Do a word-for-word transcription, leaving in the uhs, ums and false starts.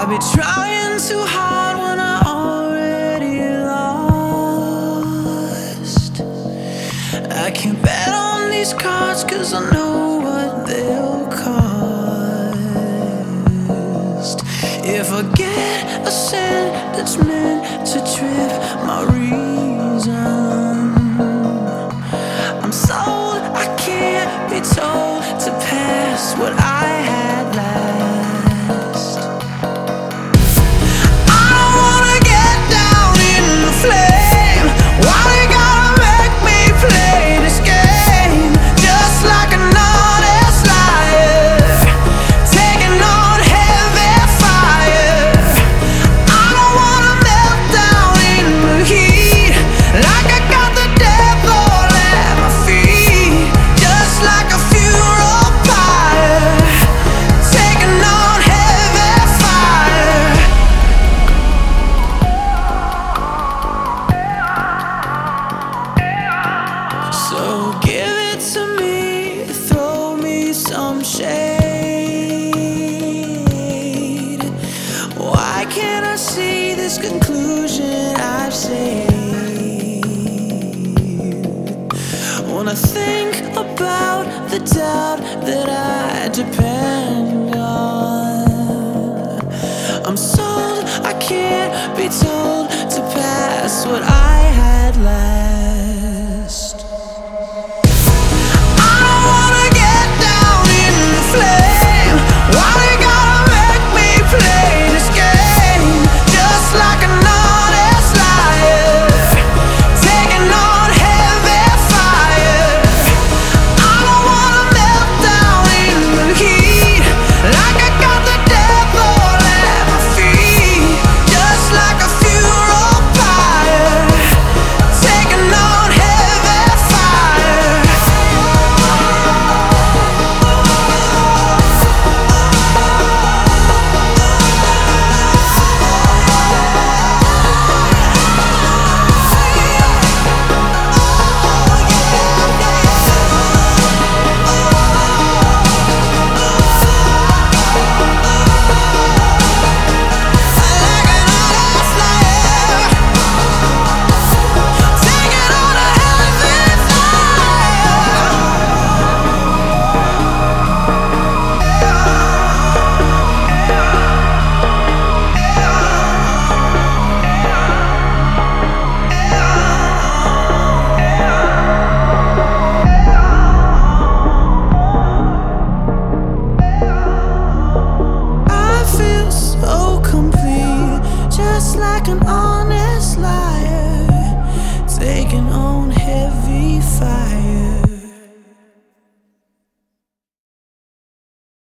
I've been trying too hard when I already lost. I can't bet on these cards cause I know what they'll cost. If I get a sentence meant to trip my reason, I'm sold, I can't be told to pass what I had last. So give it to me, throw me some shade. Why can't I see this conclusion I've saved? When I think about the doubt that I depend on, I'm sold, I can't be told to pass what I had last. Like an